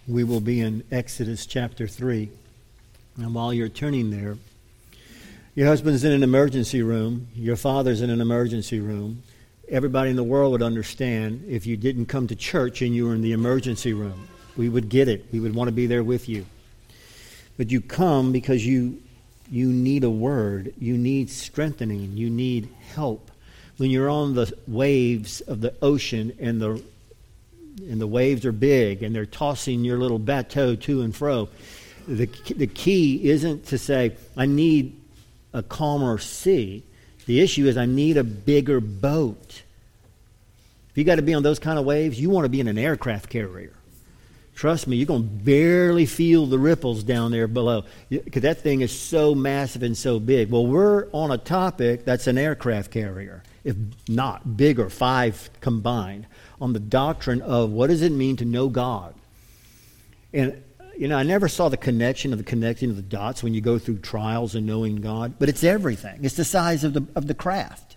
We will be in Exodus chapter 3. And while you're turning there, your husband's in an emergency room. Your father's in an emergency room. Everybody in the world would understand if you didn't come to church and you were in the emergency room. We would get it. We would want to be there with you. But you come because you need a word. You need strengthening. You need help. When you're on the waves of the ocean and the waves are big and they're tossing your little bateau to and fro, the key isn't to say, I need a calmer sea. The issue is I need a bigger boat. If you got to be on those kind of waves, you want to be in an aircraft carrier. Trust me, you're going to barely feel the ripples down there below because that thing is so massive and so big. Well, we're on a topic that's an aircraft carrier, if not bigger, 5 combined, on the doctrine of what does it mean to know God. And, I never saw the connecting of the dots when you go through trials and knowing God, but it's everything. It's the size of the craft.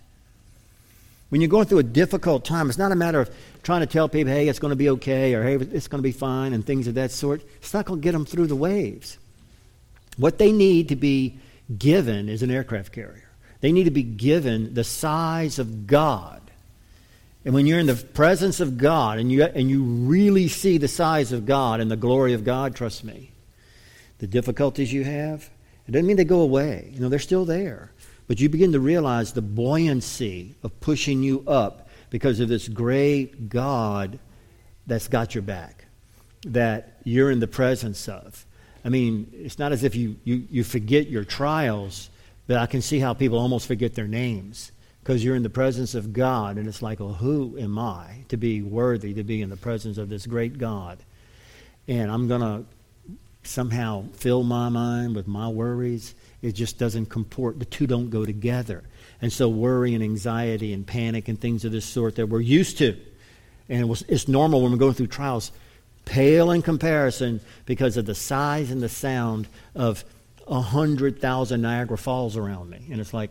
When you're going through a difficult time, it's not a matter of trying to tell people, hey, it's going to be okay, or hey, it's going to be fine, and things of that sort. It's not going to get them through the waves. What they need to be given is an aircraft carrier. They need to be given the size of God. And when you're in the presence of God and you really see the size of God and the glory of God, trust me, the difficulties you have, it doesn't mean they go away. They're still there. But you begin to realize the buoyancy of pushing you up because of this great God that's got your back, that you're in the presence of. It's not as if you forget your trials, but I can see how people almost forget their names because you're in the presence of God, and it's like, well, who am I to be worthy to be in the presence of this great God? And I'm going to somehow fill my mind with my worries. It just doesn't comport. The two don't go together. And so worry and anxiety and panic and things of this sort that we're used to, and it's normal when we're going through trials, pale in comparison because of the size and the sound of 100,000 Niagara Falls around me. And it's like,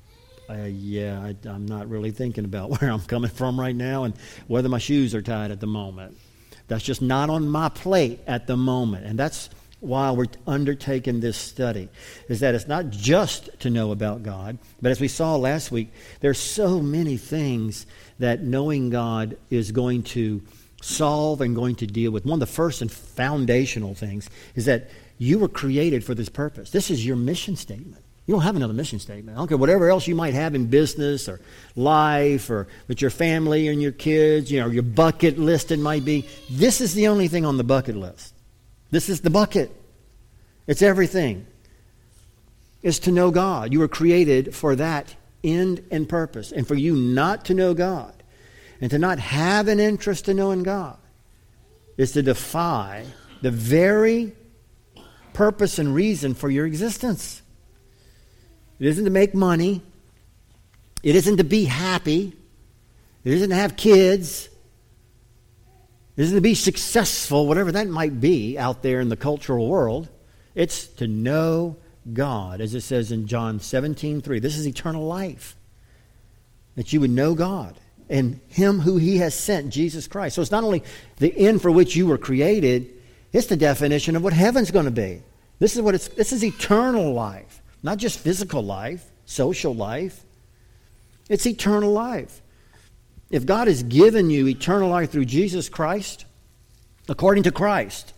I'm not really thinking about where I'm coming from right now and whether my shoes are tied at the moment. That's just not on my plate at the moment. And that's why we're undertaking this study, is that it's not just to know about God, but as we saw last week, there's so many things that knowing God is going to solve and going to deal with. One of the first and foundational things is that you were created for this purpose. This is your mission statement. You don't have another mission statement. I don't care whatever else you might have in business or life or with your family and your kids, your bucket list it might be. This is the only thing on the bucket list. This is the bucket. It's everything. It's to know God. You were created for that end and purpose. And for you not to know God and to not have an interest in knowing God is to defy the very purpose and reason for your existence. It isn't to make money. It isn't to be happy. It isn't to have kids. It isn't to be successful, whatever that might be out there in the cultural world. It's to know God, as it says in John 17:3. This is eternal life, that you would know God and Him who He has sent, Jesus Christ. So it's not only the end for which you were created, it's the definition of what heaven's going to be. This is eternal life. Not just physical life, social life. It's eternal life. If God has given you eternal life through Jesus Christ, according to Christ,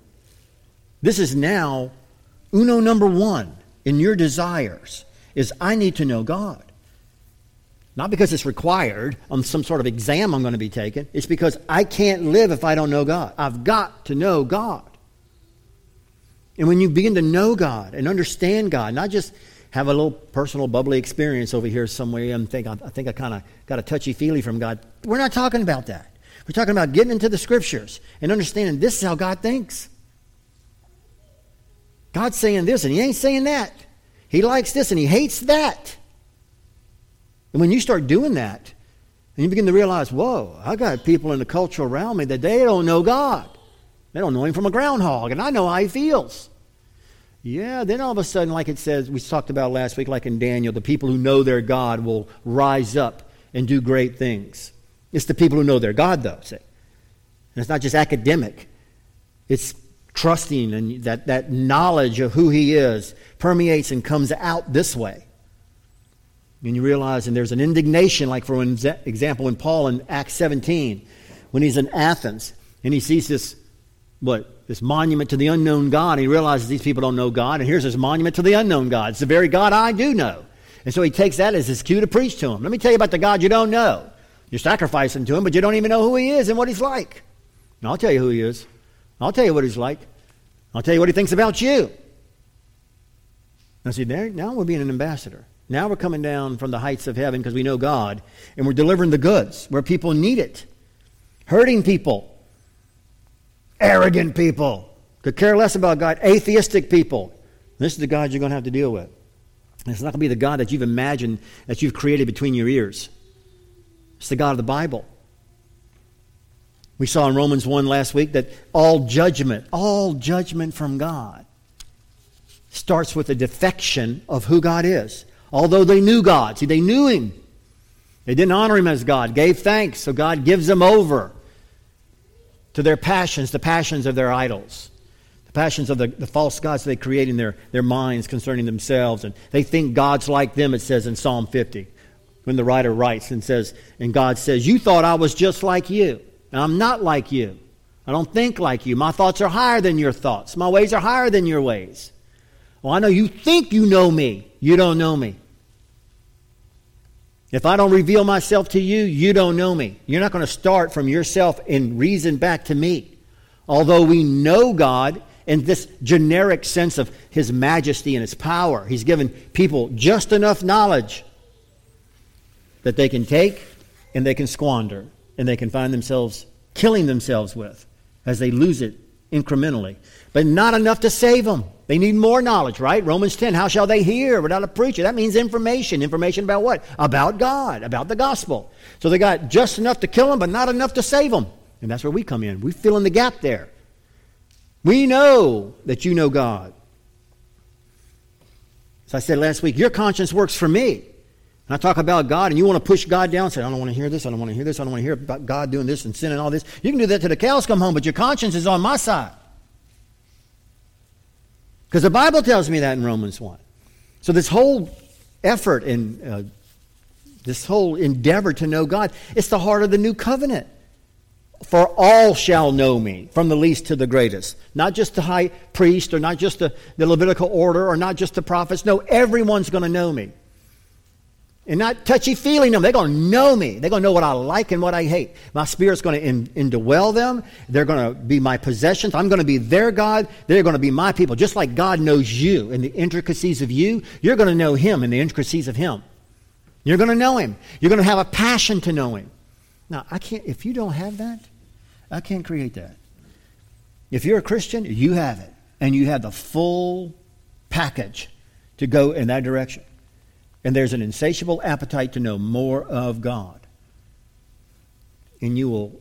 this is now number 1 in your desires, is I need to know God. Not because it's required on some sort of exam I'm going to be taking. It's because I can't live if I don't know God. I've got to know God. And when you begin to know God and understand God, not just have a little personal bubbly experience over here somewhere and I think I kind of got a touchy-feely from God. We're not talking about that. We're talking about getting into the Scriptures and understanding this is how God thinks. God's saying this and He ain't saying that. He likes this and He hates that. And when you start doing that, and you begin to realize, whoa, I got people in the culture around me that they don't know God. They don't know Him from a groundhog, and I know how He feels. Yeah, then all of a sudden, like it says, we talked about last week, like in Daniel, the people who know their God will rise up and do great things. It's the people who know their God, though, see. And it's not just academic. It's trusting, and that knowledge of who he is permeates and comes out this way. And you realize, and there's an indignation, like for example in Paul in Acts 17, when he's in Athens, and he sees this monument to the unknown God, and he realizes these people don't know God, and here's this monument to the unknown God. It's the very God I do know. And so he takes that as his cue to preach to him. Let me tell you about the God you don't know. You're sacrificing to him, but you don't even know who he is and what he's like. And I'll tell you who he is. I'll tell you what he's like. I'll tell you what he thinks about you. Now see, now we're being an ambassador. Now we're coming down from the heights of heaven because we know God, and we're delivering the goods where people need it. Hurting people. Arrogant people. Could care less about God. Atheistic people. This is the God you're going to have to deal with. And it's not going to be the God that you've imagined, that you've created between your ears. It's the God of the Bible. We saw in Romans 1 last week that all judgment from God starts with a defection of who God is. Although they knew God. See, they knew him. They didn't honor him as God. Gave thanks. So God gives them over to their passions, the passions of their idols. The passions of the false gods they create in their minds concerning themselves. And they think God's like them, it says in Psalm 50. When the writer writes and says, and God says, you thought I was just like you. And I'm not like you. I don't think like you. My thoughts are higher than your thoughts. My ways are higher than your ways. Well, I know you think you know me. You don't know me. If I don't reveal myself to you, you don't know me. You're not going to start from yourself and reason back to me. Although we know God in this generic sense of his majesty and his power, he's given people just enough knowledge that they can take and they can squander and they can find themselves killing themselves with as they lose it incrementally. But not enough to save them. They need more knowledge, right? Romans 10, how shall they hear without a preacher? That means information. Information about what? About God, about the gospel. So they got just enough to kill them, but not enough to save them. And that's where we come in. We fill in the gap there. We know that you know God. As I said last week, your conscience works for me. And I talk about God, and you want to push God down and say, I don't want to hear this, I don't want to hear this, I don't want to hear about God doing this and sin and all this. You can do that till the cows come home, but your conscience is on my side. Because the Bible tells me that in Romans 1. So this whole effort and this whole endeavor to know God, it's the heart of the new covenant. For all shall know me, from the least to the greatest. Not just the high priest, or not just the Levitical order, or not just the prophets. No, everyone's going to know me. And not touchy-feeling them. They're going to know me. They're going to know what I like and what I hate. My Spirit's going to indwell them. They're going to be my possessions. I'm going to be their God. They're going to be my people. Just like God knows you in the intricacies of you, you're going to know him in the intricacies of him. You're going to know him. You're going to have a passion to know him. Now, if you don't have that, I can't create that. If you're a Christian, you have it. And you have the full package to go in that direction. And there's an insatiable appetite to know more of God. And you will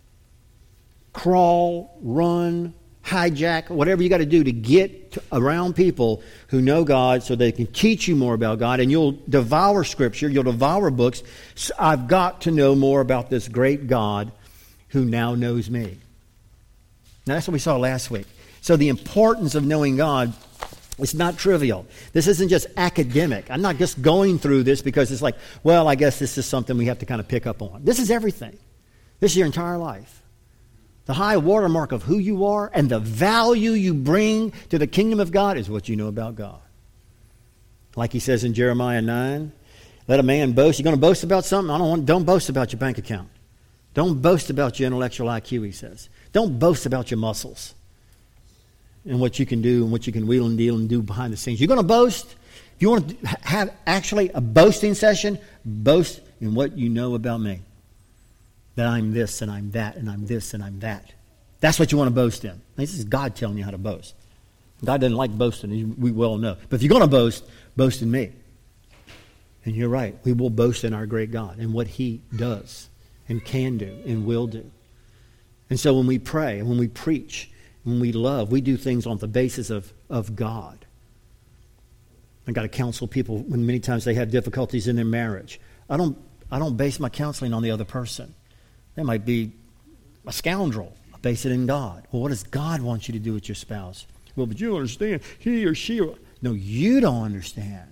crawl, run, hijack, whatever you got to do to get around people who know God so they can teach you more about God. And you'll devour Scripture, you'll devour books. So I've got to know more about this great God who now knows me. Now that's what we saw last week. So the importance of knowing God, it's not trivial. This isn't just academic. I'm not just going through this because it's like, well, I guess this is something we have to kind of pick up on. This is everything. This is your entire life. The high watermark of who you are and the value you bring to the kingdom of God is what you know about God. Like he says in Jeremiah 9, let a man boast. You're going to boast about something? Don't boast about your bank account. Don't boast about your intellectual IQ, he says. Don't boast about your muscles and what you can do and what you can wheel and deal and do behind the scenes. You're going to boast. If you want to have actually a boasting session, boast in what you know about me. That I'm this and I'm that and I'm this and I'm that. That's what you want to boast in. This is God telling you how to boast. God doesn't like boasting, we well know. But if you're going to boast, boast in me. And you're right. We will boast in our great God and what he does and can do and will do. And so when we pray and when we preach, when we love, we do things on the basis of God. I've got to counsel people when many times they have difficulties in their marriage. I don't base my counseling on the other person. They might be a scoundrel, a Base it in God. Well, what does God want you to do with your spouse? Well, but you understand, he or she. No, you don't understand.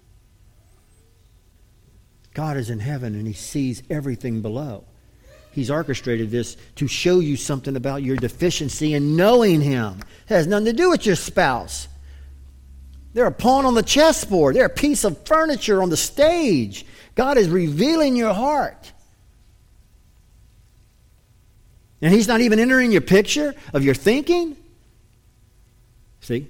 God is in heaven and he sees everything below. He's orchestrated this to show you something about your deficiency in knowing him. It has nothing to do with your spouse. They're a pawn on the chessboard. They're a piece of furniture on the stage. God is revealing your heart. And he's not even entering your picture of your thinking. See?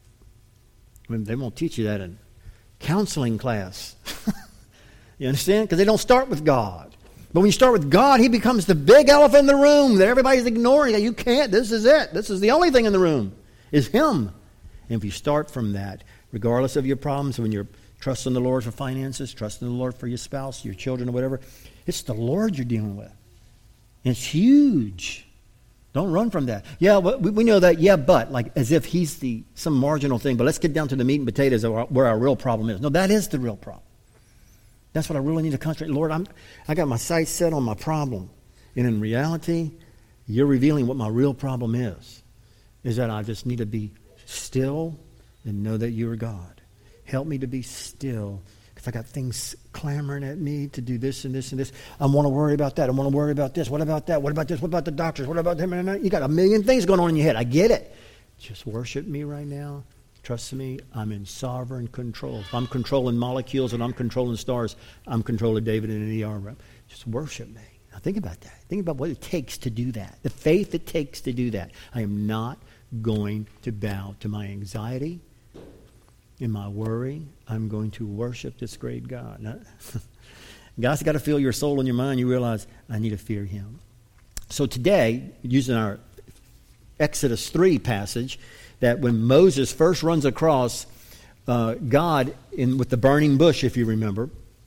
They won't teach you that in counseling class. You understand? Because they don't start with God. But when you start with God, he becomes the big elephant in the room that everybody's ignoring. You can't. This is it. This is the only thing in the room is him. And if you start from that, regardless of your problems, when you're trusting the Lord for finances, trusting the Lord for your spouse, your children, or whatever, it's the Lord you're dealing with. And it's huge. Don't run from that. Yeah, we know that. Yeah, but like as if he's some marginal thing. But let's get down to the meat and potatoes of where our real problem is. No, that is the real problem. That's what I really need to concentrate. Lord, I got my sights set on my problem. And in reality, you're revealing what my real problem is that I just need to be still and know that you are God. Help me to be still. Because I got things clamoring at me to do this and this and this. I want to worry about that. I want to worry about this. What about that? What about this? What about the doctors? What about them? You got a million things going on in your head. I get it. Just worship me right now. Trust me, I'm in sovereign control. If I'm controlling molecules and I'm controlling stars, I'm controlling David in an ER room. Just worship me. Now think about that. Think about what it takes to do that. The faith it takes to do that. I am not going to bow to my anxiety and my worry. I'm going to worship this great God. Now, God's got to fill your soul and your mind. You realize, I need to fear him. So today, using our Exodus 3 passage, that when Moses first runs across God with the burning bush, if you remember,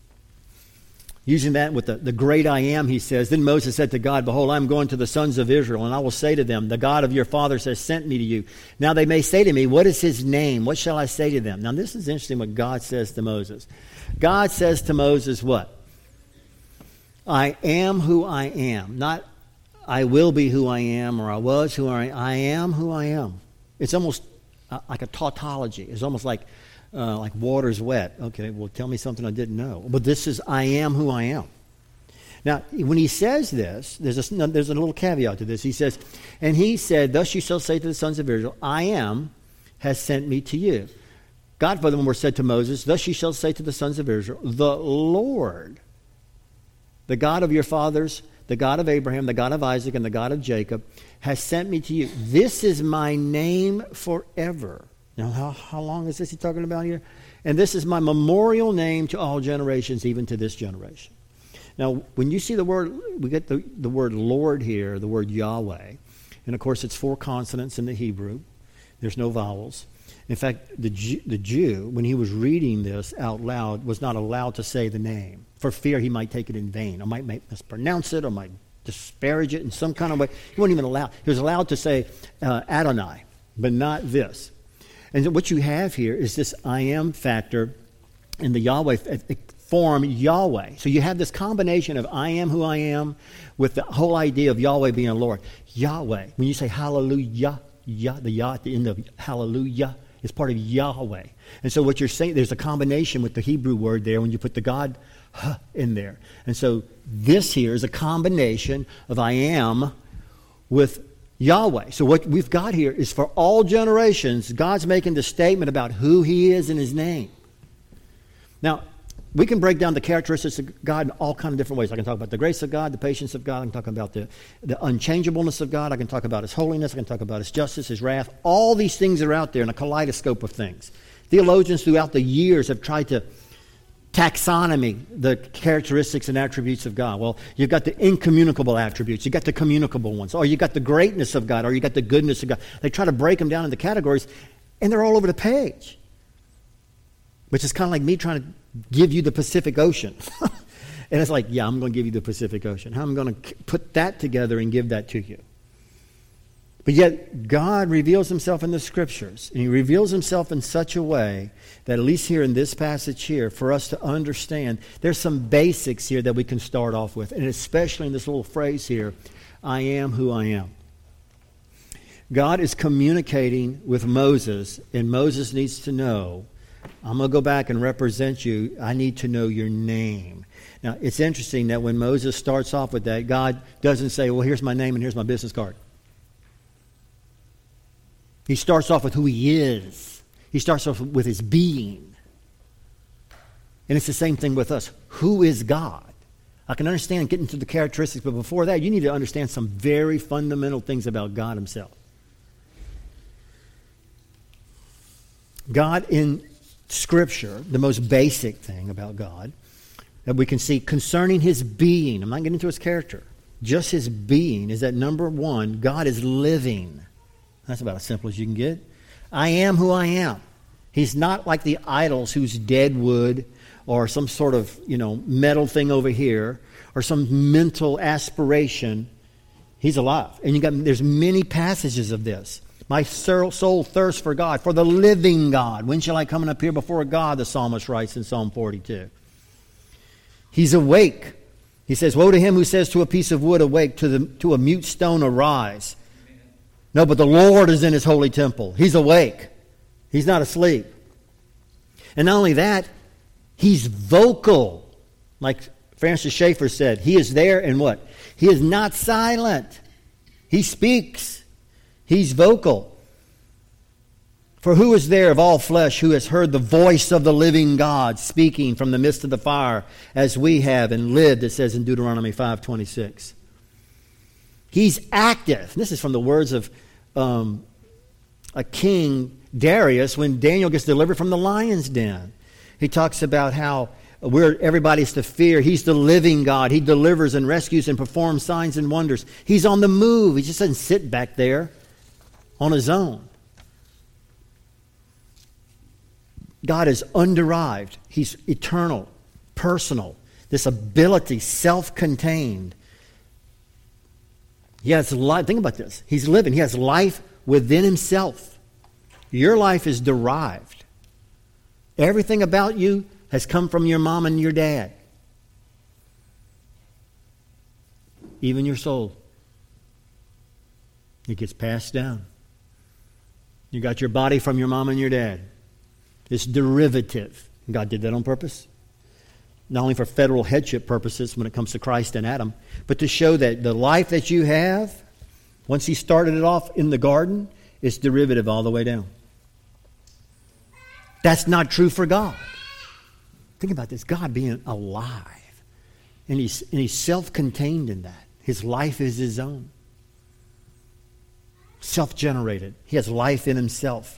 using that with the great I am, he says, then Moses said to God, behold, I am going to the sons of Israel, and I will say to them, the God of your fathers has sent me to you. Now they may say to me, what is his name? What shall I say to them? Now this is interesting what God says to Moses. God says to Moses what? I am who I am. Not I will be who I am, or I was who I am. I am who I am. It's almost like a tautology. It's almost like water's wet. Okay, well, tell me something I didn't know. But this is I am who I am. Now, when he says this, there's a little caveat to this. He says, and he said, thus you shall say to the sons of Israel, I am has sent me to you. God furthermore said to Moses, thus you shall say to the sons of Israel, the Lord, the God of your fathers, the God of Abraham, the God of Isaac, and the God of Jacob, has sent me to you. This is my name forever. Now, how long is this he's talking about here? And this is my memorial name to all generations, even to this generation. Now, when you see the word, we get the word Lord here, the word Yahweh. And, of course, it's 4 consonants in the Hebrew. There's no vowels. In fact, the Jew, when he was reading this out loud, was not allowed to say the name for fear he might take it in vain. I might mispronounce it or might disparage it in some kind of way. He wasn't even allowed. He was allowed to say Adonai, but not this. And what you have here is this I am factor in the Yahweh form Yahweh. So you have this combination of I am who I am with the whole idea of Yahweh being Lord. Yahweh. When you say hallelujah, the Yah at the end of hallelujah is part of Yahweh. And so what you're saying, there's a combination with the Hebrew word there when you put the God in there. And so this here is a combination of I am with Yahweh. So what we've got here is for all generations, God's making the statement about who he is in his name. Now, we can break down the characteristics of God in all kinds of different ways. I can talk about the grace of God, the patience of God. I can talk about the unchangeableness of God. I can talk about his holiness. I can talk about his justice, his wrath. All these things are out there in a kaleidoscope of things. Theologians throughout the years have tried to taxonomy the characteristics and attributes of God. Well, you've got the incommunicable attributes. You've got the communicable ones. Or you've got the greatness of God. Or you've got the goodness of God. They try to break them down into categories, and they're all over the page. Which is kind of like me trying to give you the Pacific Ocean. And it's like, yeah, I'm going to give you the Pacific Ocean. How am I going to put that together and give that to you? But yet, God reveals himself in the Scriptures. And he reveals himself in such a way that, at least here in this passage here, for us to understand, there's some basics here that we can start off with. And especially in this little phrase here, I am who I am. God is communicating with Moses, and Moses needs to know, I'm going to go back and represent you. I need to know your name. Now, it's interesting that when Moses starts off with that, God doesn't say, well, here's my name and here's my business card. He starts off with who he is. He starts off with his being. And it's the same thing with us. Who is God? I can understand getting to the characteristics, but before that, you need to understand some very fundamental things about God himself. God in Scripture, the most basic thing about God that we can see concerning his being, I'm not getting into his character, just his being, is that number one, God is living. That's about as simple as you can get. I am who I am. He's not like the idols who's dead wood or some sort of, metal thing over here or some mental aspiration. He's alive. And there's many passages of this. My soul thirsts for God, for the living God. When shall I come and appear before God, the psalmist writes in Psalm 42. He's awake. He says, woe to him who says to a piece of wood, awake, to a mute stone, arise. No, but the Lord is in his holy temple. He's awake. He's not asleep. And not only that, he's vocal. Like Francis Schaeffer said, he is there and what? He is not silent. He speaks. He's vocal. For who is there of all flesh who has heard the voice of the living God speaking from the midst of the fire as we have and lived, it says in Deuteronomy 5:26. He's active. This is from the words of a king, Darius, when Daniel gets delivered from the lion's den. He talks about how everybody's to fear. He's the living God. He delivers and rescues and performs signs and wonders. He's on the move. He just doesn't sit back there on his own. God is underived. He's eternal, personal. This ability, self-contained. He has life. Think about this. He's living. He has life within himself. Your life is derived. Everything about you has come from your mom and your dad. Even your soul. It gets passed down. You got your body from your mom and your dad. It's derivative. God did that on purpose. Not only for federal headship purposes when it comes to Christ and Adam, but to show that the life that you have, once he started it off in the garden, is derivative all the way down. That's not true for God. Think about this. God being alive. And he's self-contained in that. His life is his own. Self-generated. He has life in himself.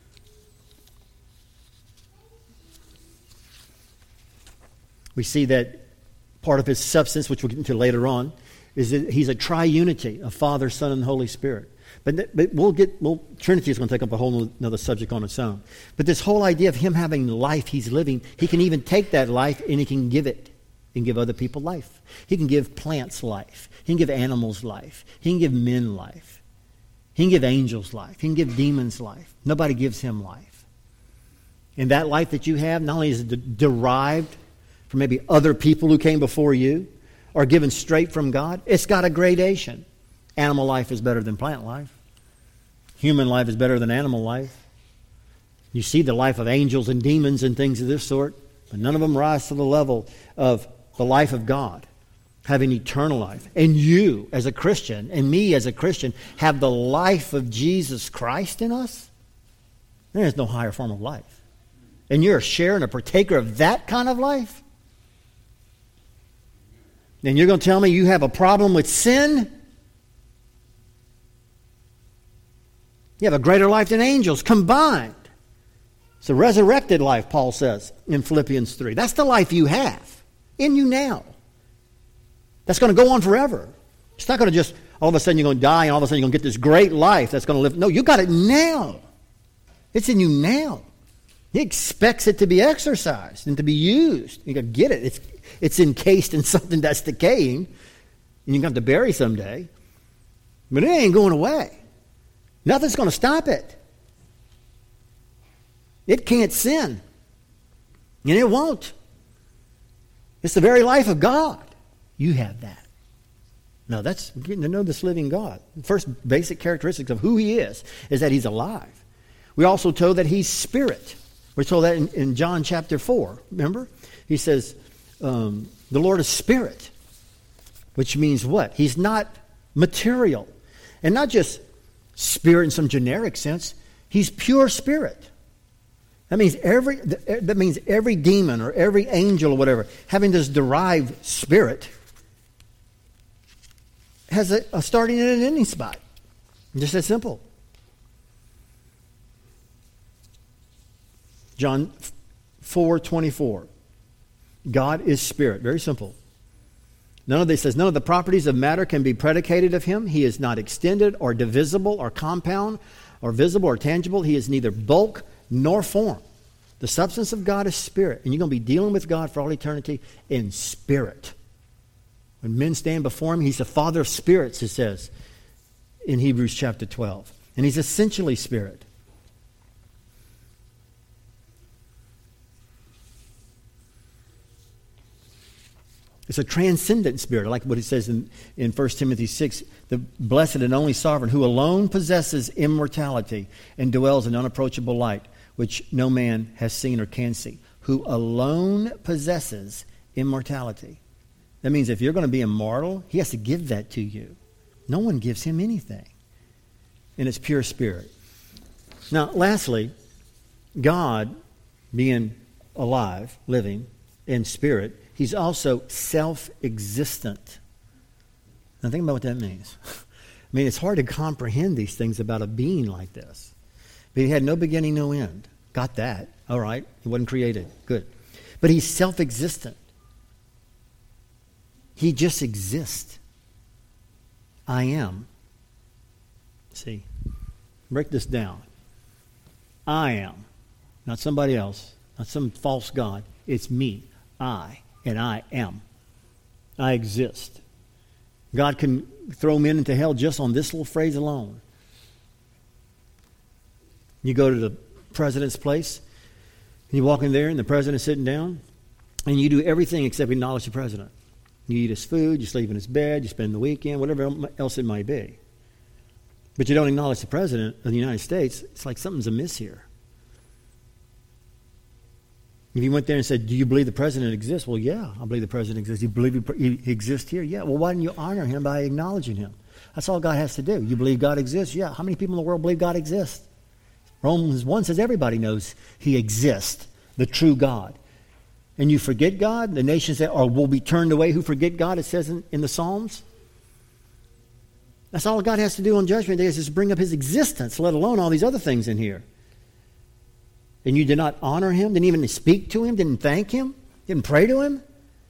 We see that part of his substance, which we'll get into later on, is that he's a triunity of Father, Son, and Holy Spirit. But Trinity is going to take up a whole another subject on its own. But this whole idea of him having life, he's living, he can even take that life and he can give it. He can give other people life. He can give plants life. He can give animals life. He can give men life. He can give angels life. He can give demons life. Nobody gives him life. And that life that you have, not only is it derived from maybe other people who came before you or given straight from God, it's got a gradation. Animal life is better than plant life. Human life is better than animal life. You see the life of angels and demons and things of this sort, but none of them rise to the level of the life of God, having eternal life. And you, as a Christian, and me as a Christian, have the life of Jesus Christ in us. There is no higher form of life. And you're a sharer and a partaker of that kind of life? And you're going to tell me you have a problem with sin? You have a greater life than angels combined. It's a resurrected life, Paul says in Philippians 3. That's the life you have in you now. That's going to go on forever. It's not going to just, all of a sudden you're going to die and all of a sudden you're going to get this great life that's going to live. No, you got it now. It's in you now. He expects it to be exercised and to be used. You got to get it. It's encased in something that's decaying and you're going to have to bury someday. But it ain't going away. Nothing's going to stop it. It can't sin. And it won't. It's the very life of God. You have that. No, that's getting to know this living God. The first basic characteristics of who he is that he's alive. We also told that he's spirit. We're told that in John chapter 4. Remember? He says, the Lord is spirit. Which means what? He's not material. And not just spirit in some generic sense. He's pure spirit. That means every demon or every angel or whatever having this derived spirit has a starting and an ending spot. Just that simple. John 4:24. God is spirit. Very simple. None of the properties of matter can be predicated of him. He is not extended or divisible or compound or visible or tangible. He is neither bulk nor form. The substance of God is spirit. And you're going to be dealing with God for all eternity in spirit. When men stand before him, he's the Father of spirits, it says in Hebrews chapter 12. And he's essentially spirit. It's a transcendent spirit. I like what it says in 1 Timothy 6, the blessed and only sovereign who alone possesses immortality and dwells in unapproachable light, which no man has seen or can see. Who alone possesses immortality. That means if you're going to be immortal, he has to give that to you. No one gives him anything. And it's pure spirit. Now, lastly, God, being alive, living, in spirit, he's also self-existent. Now think about what that means. I mean, it's hard to comprehend these things about a being like this. But he had no beginning, no end. Got that. All right. He wasn't created. Good. But he's self-existent. He just exists. I am. See, break this down. I am. Not somebody else. Not some false God. It's me. And I am. I exist. God can throw men into hell just on this little phrase alone. You go to the president's place, and you walk in there, and the president's sitting down, and you do everything except acknowledge the president. You eat his food, you sleep in his bed, you spend the weekend, whatever else it might be. But you don't acknowledge the president of the United States. It's like something's amiss here. If you went there and said, do you believe the president exists? Well, yeah, I believe the president exists. You believe he exists here? Yeah. Well, why didn't you honor him by acknowledging him? That's all God has to do. You believe God exists? Yeah. How many people in the world believe God exists? Romans 1 says everybody knows he exists, the true God. And you forget God? The nations that will be turned away who forget God, it says in the Psalms. That's all God has to do on Judgment Day is just bring up his existence, let alone all these other things in here. And you did not honor him, didn't even speak to him, didn't thank him, didn't pray to him.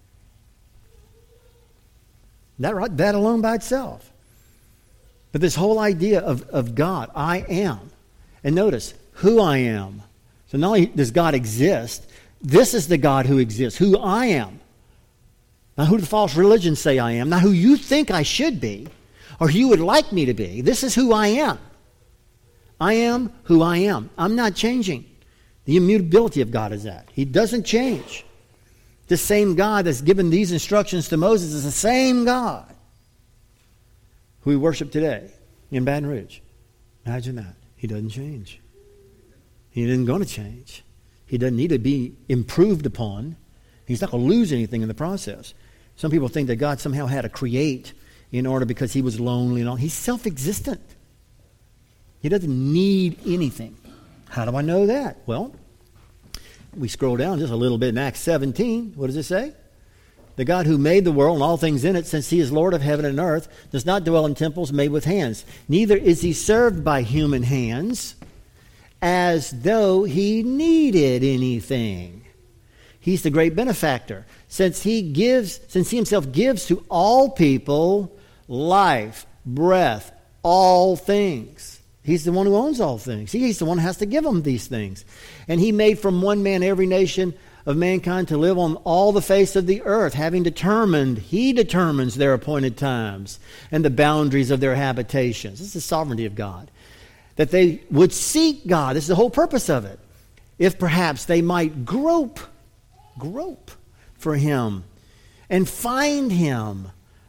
That alone by itself. But this whole idea of God, I am. And notice, who I am. So not only does God exist, this is the God who exists, who I am. Not who the false religions say I am, not who you think I should be, or who you would like me to be. This is who I am. I am who I am. I'm not changing. The immutability of God is that. He doesn't change. The same God that's given these instructions to Moses is the same God who we worship today in Baton Rouge. Imagine that. He doesn't change. He isn't going to change. He doesn't need to be improved upon. He's not going to lose anything in the process. Some people think that God somehow had to create in order because he was lonely and all. He's self-existent. He doesn't need anything. How do I know that? Well, we scroll down just a little bit in Acts 17. What does it say? The God who made the world and all things in it, since he is Lord of heaven and earth, does not dwell in temples made with hands. Neither is he served by human hands as though he needed anything. He's the great benefactor. Since he himself gives to all people life, breath, all things. He's the one who owns all things. He's the one who has to give them these things. And he made from one man every nation of mankind to live on all the face of the earth, he determines their appointed times and the boundaries of their habitations. This is the sovereignty of God. That they would seek God. This is the whole purpose of it. If perhaps they might grope for him and find him,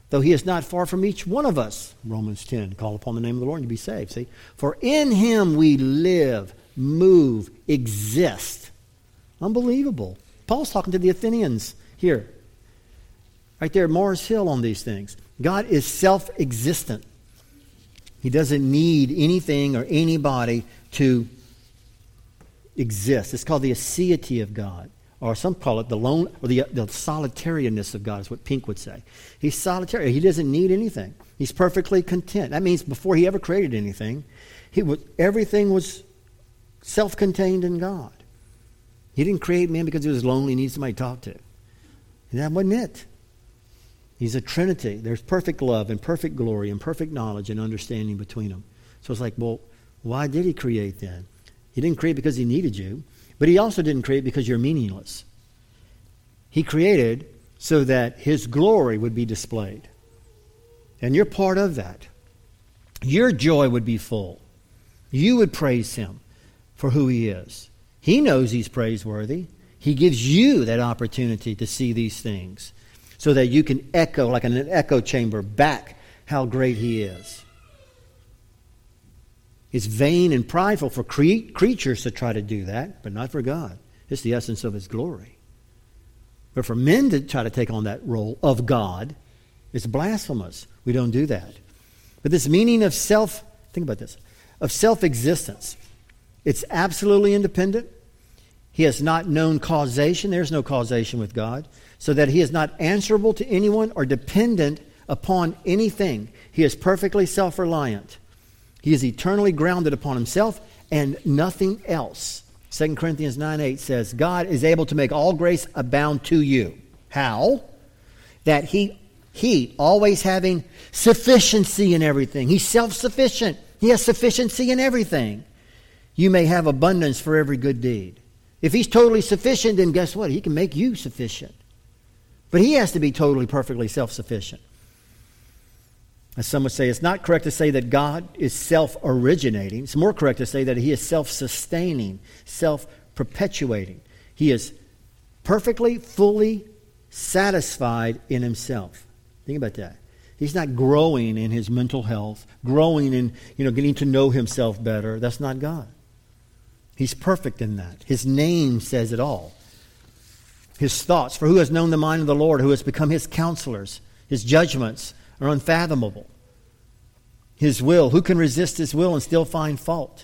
though he is not far from each one of us. Romans 10, call upon the name of the Lord and you be saved. See? For in him we live, move, exist. Unbelievable. Paul's talking to the Athenians here. Right there, Mars Hill on these things. God is self-existent. He doesn't need anything or anybody to exist. It's called the aseity of God. Or some call it the lone, or the solitarianness of God is what Pink would say. He's solitary. He doesn't need anything. He's perfectly content. That means before he ever created anything, everything was self-contained in God. He didn't create man because he was lonely and needed somebody to talk to. And that wasn't it. He's a Trinity. There's perfect love and perfect glory and perfect knowledge and understanding between them. So it's like, well, why did he create then? He didn't create because he needed you, but he also didn't create because you're meaningless. He created so that his glory would be displayed. And you're part of that. Your joy would be full. You would praise him for who he is. He knows he's praiseworthy. He gives you that opportunity to see these things so that you can echo, like in an echo chamber, back how great he is. It's vain and prideful for creatures to try to do that, but not for God. It's the essence of his glory. But for men to try to take on that role of God, it's blasphemous. We don't do that. But this meaning of think about this, of self-existence, it's absolutely independent. He has not known causation. There's no causation with God. So that he is not answerable to anyone or dependent upon anything. He is perfectly self-reliant. He is eternally grounded upon himself and nothing else. 2 Corinthians 9:8 says, God is able to make all grace abound to you. How? That he always having sufficiency in everything. He's self-sufficient. He has sufficiency in everything. You may have abundance for every good deed. If he's totally sufficient, then guess what? He can make you sufficient. But he has to be totally, perfectly self-sufficient. As some would say, it's not correct to say that God is self-originating. It's more correct to say that he is self-sustaining, self-perpetuating. He is perfectly, fully satisfied in himself. Think about that. He's not growing in his mental health, growing in, getting to know himself better. That's not God. He's perfect in that. His name says it all. His thoughts, for who has known the mind of the Lord, who has become his counselors? His judgments are unfathomable. His will, who can resist his will and still find fault?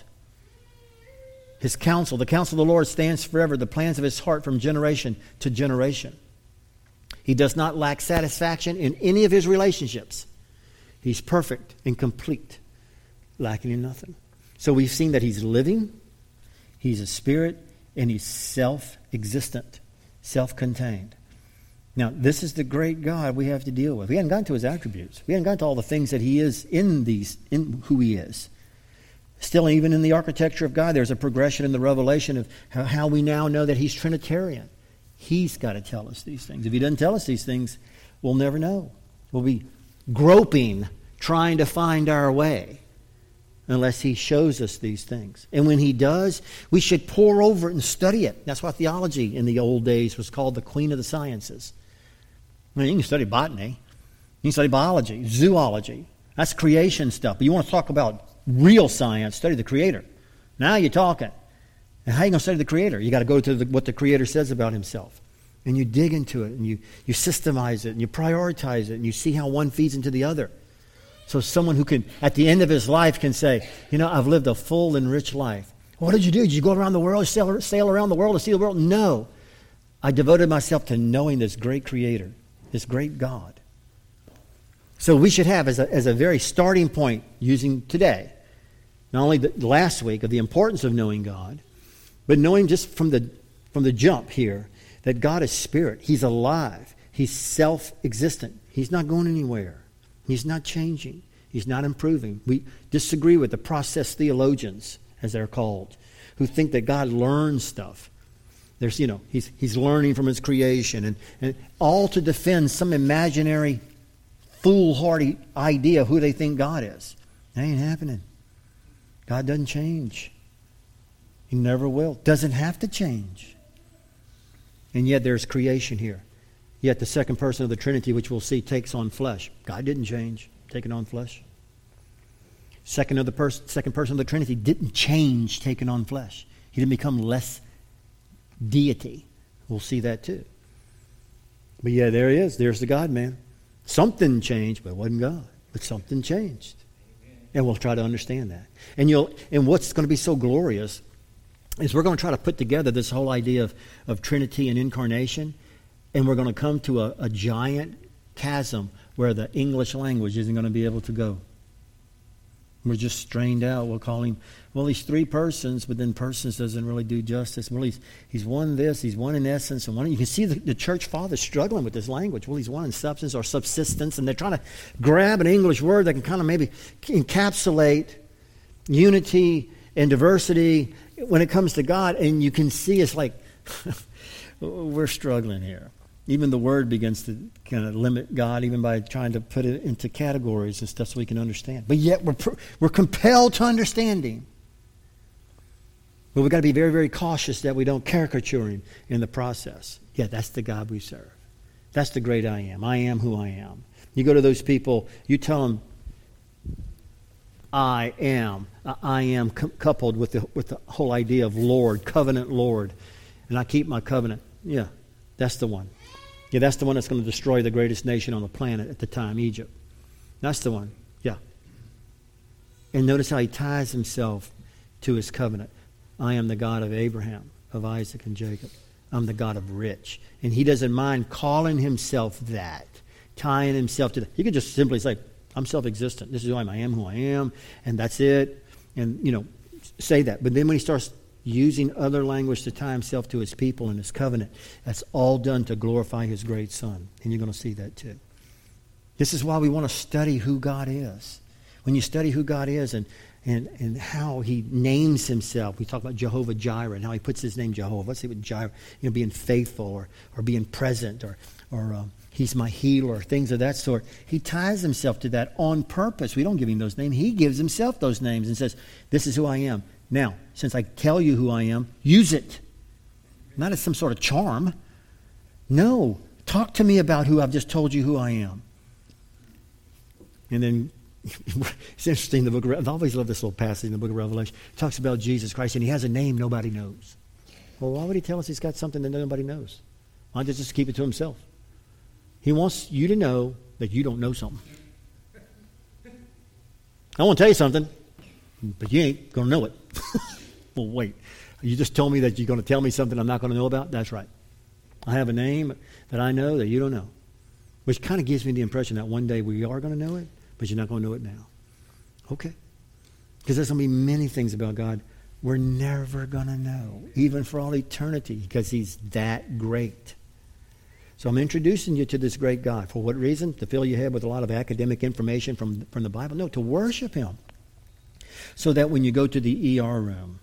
His counsel, the counsel of the Lord stands forever, the plans of his heart from generation to generation. He does not lack satisfaction in any of his relationships. He's perfect and complete, lacking in nothing. So we've seen that he's living, he's a spirit, and he's self-existent, self-contained. Now, this is the great God we have to deal with. We haven't gotten to his attributes. We haven't gotten to all the things that he is in who he is. Still, even in the architecture of God, there's a progression in the revelation of how we now know that he's Trinitarian. He's got to tell us these things. If he doesn't tell us these things, we'll never know. We'll be groping, trying to find our way, unless he shows us these things. And when he does, we should pore over it and study it. That's why theology in the old days was called the queen of the sciences. I mean, you can study botany, you can study biology, zoology. That's creation stuff. But you want to talk about real science, study the Creator. Now you're talking. And how are you going to study the Creator? You got to go to what the Creator says about himself. And you dig into it, and you systemize it, and you prioritize it, and you see how one feeds into the other. So someone who can, at the end of his life, can say, I've lived a full and rich life. What did you do? Did you go around the world, sail around the world to see the world? No. I devoted myself to knowing this great Creator, this great God. So we should have, as a very starting point, using today, not only the last week of the importance of knowing God, but knowing just from the jump here that God is spirit. He's alive. He's self-existent. He's not going anywhere. He's not changing. He's not improving. We disagree with the process theologians, as they're called, who think that God learns stuff. There's, he's learning from his creation, and all to defend some imaginary foolhardy idea of who they think God is. That ain't happening. God doesn't change. He never will. Doesn't have to change. And yet there's creation here. Yet the second person of the Trinity, which we'll see, takes on flesh. God didn't change, taking on flesh. Second person of the Trinity didn't change, taking on flesh. He didn't become less deity. We'll see that too. But yeah, there he is. There's the God-man. Something changed, but it wasn't God. But something changed. And we'll try to understand that. And what's going to be so glorious is we're going to try to put together this whole idea of Trinity and incarnation, and we're going to come to a giant chasm where the English language isn't going to be able to go. We're just strained out. We'll call him, well, he's three persons, but then persons doesn't really do justice. Well, he's one this, he's one in essence, and one. You can see the church fathers struggling with this language. Well, he's one in substance or subsistence, and they're trying to grab an English word that can kind of maybe encapsulate unity and diversity when it comes to God. And you can see it's like we're struggling here. Even the word begins to kind of limit God, even by trying to put it into categories and stuff so we can understand. But yet we're compelled to understand Him. But we've got to be very, very cautious that we don't caricature Him in the process. Yeah, that's the God we serve. That's the great I am. I am who I am. You go to those people, you tell them, I am. I am coupled with the whole idea of Lord, covenant Lord. And I keep my covenant. Yeah, that's the one. Yeah, that's the one that's going to destroy the greatest nation on the planet at the time, Egypt. That's the one. Yeah. And notice how he ties himself to his covenant. I am the God of Abraham, of Isaac, and Jacob. I'm the God of rich. And he doesn't mind calling himself that, tying himself to that. He could just simply say, I'm self-existent. This is who I am who I am, and that's it. And, say that. But then when he starts using other language to tie himself to his people and his covenant, that's all done to glorify his great Son. And you're going to see that too. This is why we want to study who God is. When you study who God is and how he names himself, we talk about Jehovah Jireh and how he puts his name Jehovah. Let's see what Jireh, being faithful or being present or he's my healer, things of that sort. He ties himself to that on purpose. We don't give him those names. He gives himself those names and says, this is who I am. Now, since I tell you who I am, use it. Not as some sort of charm. No. Talk to me about who I've just told you who I am. And then, it's interesting, I've always loved this little passage in the book of Revelation. It talks about Jesus Christ, and he has a name nobody knows. Well, why would he tell us he's got something that nobody knows? Why don't he just keep it to himself? He wants you to know that you don't know something. I want to tell you something, but you ain't going to know it. Well, wait. You just told me that you're going to tell me something I'm not going to know about? That's right. I have a name that I know that you don't know. Which kind of gives me the impression that one day we are going to know it, but you're not going to know it now. Okay. Because there's going to be many things about God we're never going to know, even for all eternity, because he's that great. So I'm introducing you to this great God. For what reason? To fill your head with a lot of academic information from the Bible? No, to worship him. So that when you go to the ER room,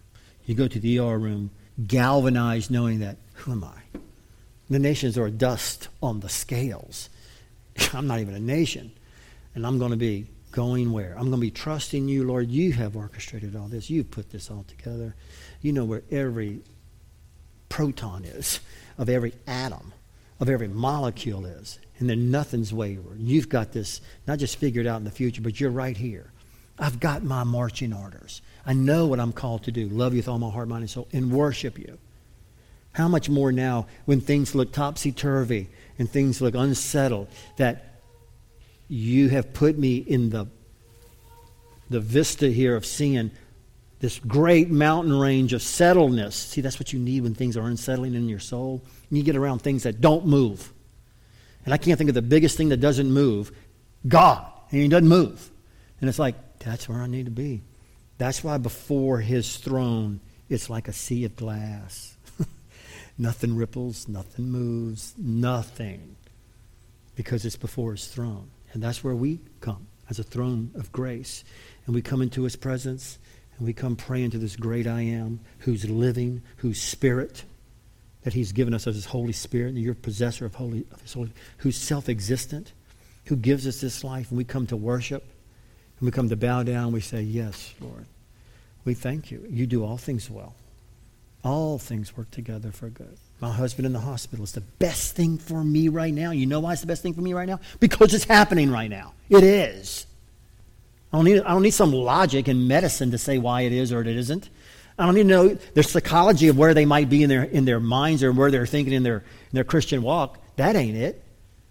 galvanized knowing that, who am I? The nations are dust on the scales. I'm not even a nation. And I'm going to be going where? I'm going to be trusting you, Lord. You have orchestrated all this. You've put this all together. You know where every proton is, of every atom, of every molecule is. And then nothing's wayward. You've got this not just figured out in the future, but you're right here. I've got my marching orders. I know what I'm called to do. Love you with all my heart, mind, and soul, and worship you. How much more now when things look topsy-turvy and things look unsettled, that you have put me in the vista here of seeing this great mountain range of settledness. See, that's what you need when things are unsettling in your soul. And you get around things that don't move. And I can't think of the biggest thing that doesn't move. God. And he doesn't move. And it's like, that's where I need to be. That's why before his throne, it's like a sea of glass. Nothing ripples, nothing moves, nothing. Because it's before his throne. And that's where we come, as a throne of grace. And we come into his presence, and we come praying to this great I am, who's living, who's spirit, that he's given us as his Holy Spirit, and you're possessor of his Holy, who's self-existent, who gives us this life. And we come to worship, and we come to bow down, and we say, yes, Lord, we thank you. You do all things well. All things work together for good. My husband in the hospital is the best thing for me right now. You know why it's the best thing for me right now? Because it's happening right now. It is. I don't need some logic in medicine to say why it is or it isn't. I don't need to know the psychology of where they might be in their minds or where they're thinking in their Christian walk. That ain't it.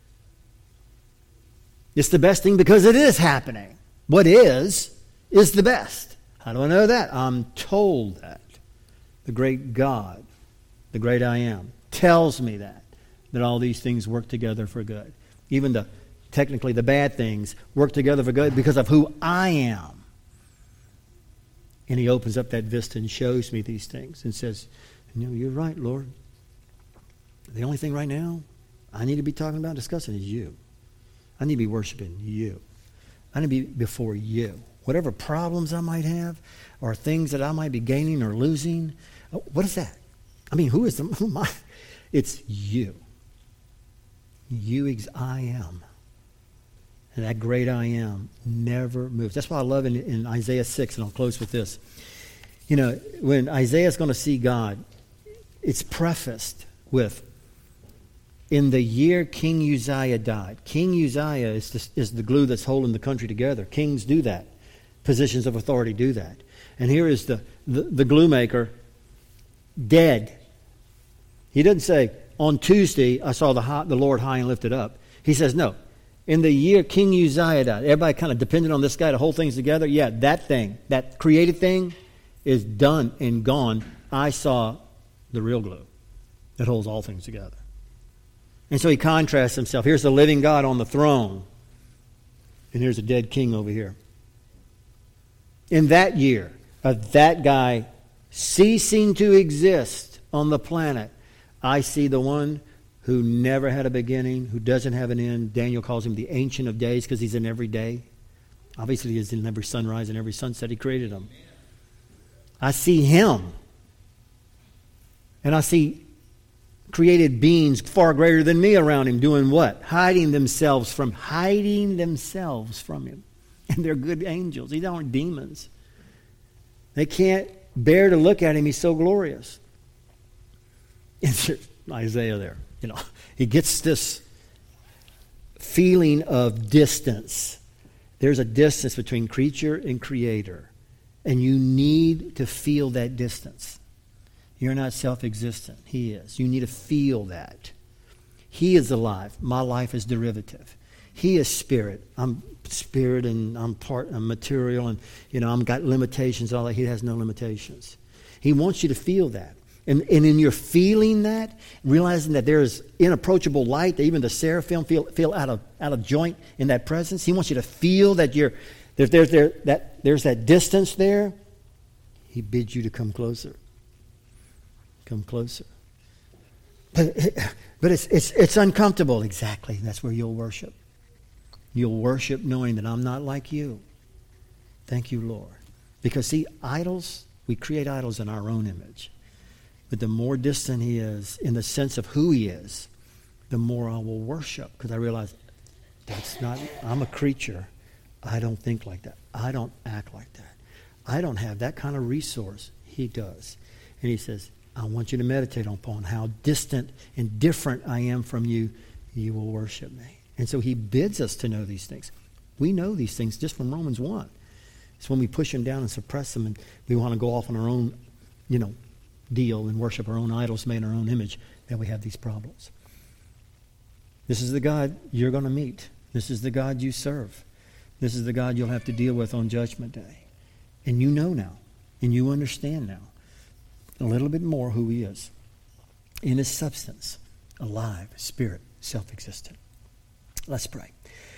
It's the best thing because it is happening. What is the best. How do I know that? I'm told that. The great God, the great I am, tells me that all these things work together for good. Even technically the bad things work together for good because of who I am. And he opens up that vista and shows me these things and says, you're right, Lord. The only thing right now I need to be talking about, discussing is you. I need to be worshiping you. I need to be before you. Whatever problems I might have or things that I might be gaining or losing, what is that? I mean, who am I? It's you. I am. And that great I am never moves. That's why I love in Isaiah 6, and I'll close with this. When Isaiah's going to see God, it's prefaced with, in the year King Uzziah died. King Uzziah is the glue that's holding the country together. Kings do that. Positions of authority do that. And here is the glue maker dead. He doesn't say, on Tuesday I saw the Lord high and lifted up. He says, no. In the year King Uzziah died, everybody kind of depended on this guy to hold things together. Yeah, that thing, that created thing is done and gone. I saw the real glue that holds all things together. And so he contrasts himself. Here's the living God on the throne. And here's a dead king over here. In that year of that guy ceasing to exist on the planet, I see the one who never had a beginning, who doesn't have an end. Daniel calls him the Ancient of Days because he's in every day. Obviously, he's in every sunrise and every sunset. He created them. I see him. And I see created beings far greater than me around him doing what? Hiding themselves from him. And they're good angels. These aren't demons. They can't bear to look at him. He's so glorious. And there's Isaiah there. He gets this feeling of distance. There's a distance between creature and creator. And you need to feel that distance. You're not self-existent. He is. You need to feel that. He is alive. My life is derivative. He is spirit. I'm spirit and I'm material and I've got limitations, all that. He has no limitations. He wants you to feel that. And in your feeling that, realizing that there is inapproachable light, that even the seraphim feel out of joint in that presence. He wants you to feel that there's that distance there. He bids you to come closer. Come closer. But it's uncomfortable. Exactly. That's where you'll worship. You'll worship knowing that I'm not like you. Thank you, Lord. Because see, idols, we create idols in our own image. But the more distant he is in the sense of who he is, the more I will worship. Because I realize I'm a creature. I don't think like that. I don't act like that. I don't have that kind of resource. He does. And he says, I want you to meditate upon how distant and different I am from you. You will worship me. And so he bids us to know these things. We know these things just from Romans 1. It's when we push them down and suppress them and we want to go off on our own, deal and worship our own idols made in our own image that we have these problems. This is the God you're going to meet. This is the God you serve. This is the God you'll have to deal with on Judgment Day. And you know now, and you understand now a little bit more who he is. In his substance, alive, spirit, self-existent. Let's pray.